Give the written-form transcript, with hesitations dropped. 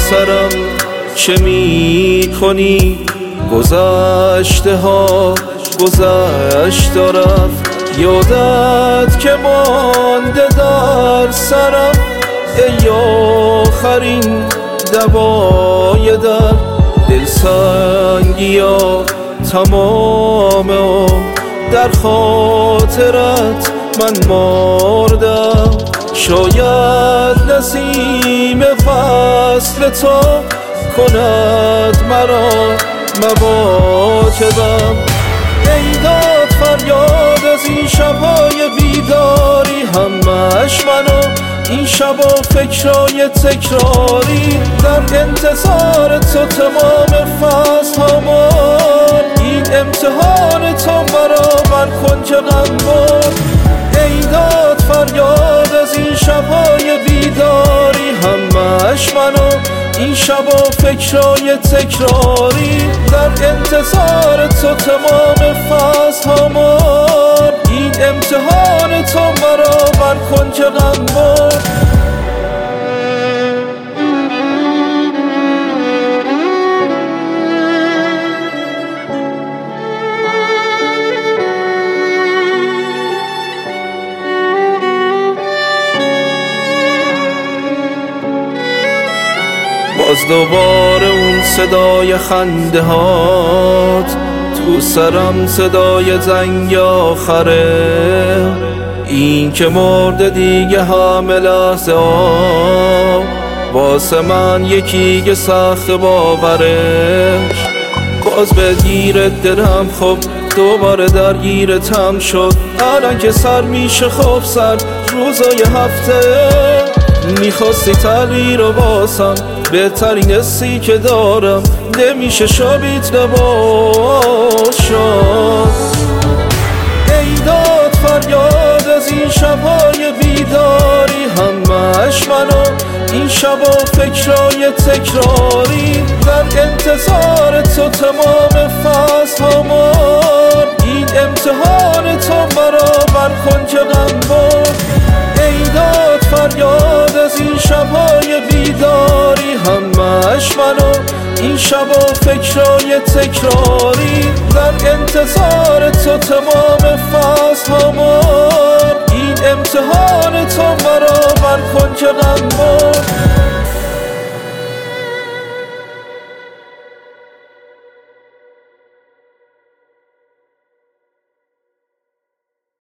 سرم چه می کنی؟ گذشته ها گذشت و رفت، یادت که مانده در سرم. ای آخرین دوای در دلسنگی ها تمام در خاطرت من مردم. شاید نسیم فصل تو کند مرا مواکبم. ای داد فریاد از این شبهای بیداری، همش منو این شبا فکرای تکراری، در انتظار تو تمام فصل همان. این امتحان تو مرا بر کنج غم برد. ای داد فریاد از این شبهای بیداری، همش منو این شبا فکرای تکراری، در انتظار تو تمام فصل همان. این امتحان تو مرا بر کنج غم برد. باز دوباره اون صدای خنده هات تو سرم، صدای زنگ آخره. این که مرده دیگه همه لحظه ها واسه من یکی که سخت باورش. باز بگیرت دلم خب دوباره درگیرتم شد. الان که سر میشه خب سر روزای هفته، میخواستی تغییر رو باسم، بهترین حسی که دارم نمیشه شابیت نباشم. ای داد فریاد از این شبهای بیداری، همش منو این شبا فکرای تکراری، در انتظار تو تمام فصل همان. این امتحان تو مرا بر کنج غم برد. ای داد فریاد از این شبهای بیداری، همش منو این شبا فکرای تکراری، در انتظار تو تمام فصل همان. این امتحان تو مرا بر کنج غم برد.